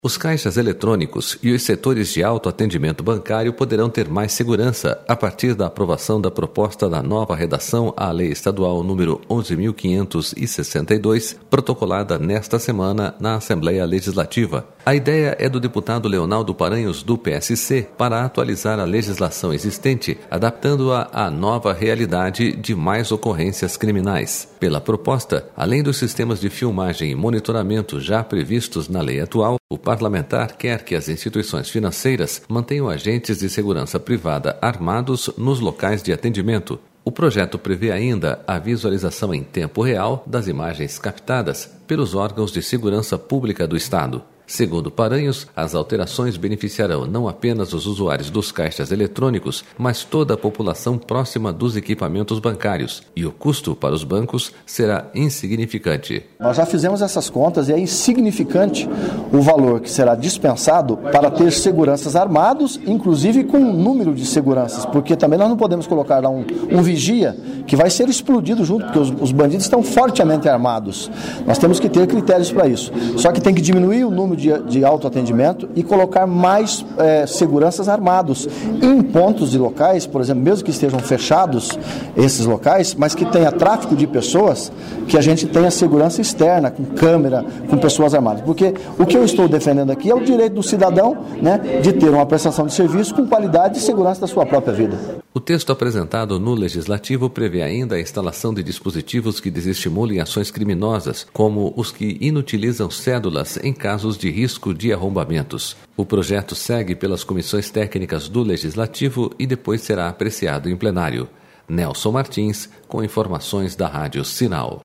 Os caixas eletrônicos e os setores de autoatendimento bancário poderão ter mais segurança a partir da aprovação da proposta da nova redação à Lei Estadual número 11.562, protocolada nesta semana na Assembleia Legislativa. A ideia é do deputado Leonaldo Paranhos, do PSC, para atualizar a legislação existente, adaptando-a à nova realidade de mais ocorrências criminais. Pela proposta, além dos sistemas de filmagem e monitoramento já previstos na lei atual, o parlamentar quer que as instituições financeiras mantenham agentes de segurança privada armados nos locais de atendimento. O projeto prevê ainda a visualização em tempo real das imagens captadas pelos órgãos de segurança pública do Estado. Segundo Paranhos, as alterações beneficiarão não apenas os usuários dos caixas eletrônicos, mas toda a população próxima dos equipamentos bancários, e o custo para os bancos será insignificante. Nós já fizemos essas contas e é insignificante o valor que será dispensado para ter seguranças armados, inclusive com um número de seguranças, porque também nós não podemos colocar lá um vigia que vai ser explodido junto, porque os bandidos estão fortemente armados. Nós temos que ter critérios para isso. Só que tem que diminuir o número de autoatendimento e colocar mais seguranças armados em pontos de locais, por exemplo, mesmo que estejam fechados esses locais, mas que tenha tráfego de pessoas, que a gente tenha segurança externa, com câmera, com pessoas armadas. Porque o que eu estou defendendo aqui é o direito do cidadão, de ter uma prestação de serviço com qualidade e segurança da sua própria vida. O texto apresentado no Legislativo prevê ainda a instalação de dispositivos que desestimulem ações criminosas, como os que inutilizam cédulas em casos de risco de arrombamentos. O projeto segue pelas comissões técnicas do Legislativo e depois será apreciado em plenário. Nelson Martins, com informações da Rádio Sinal.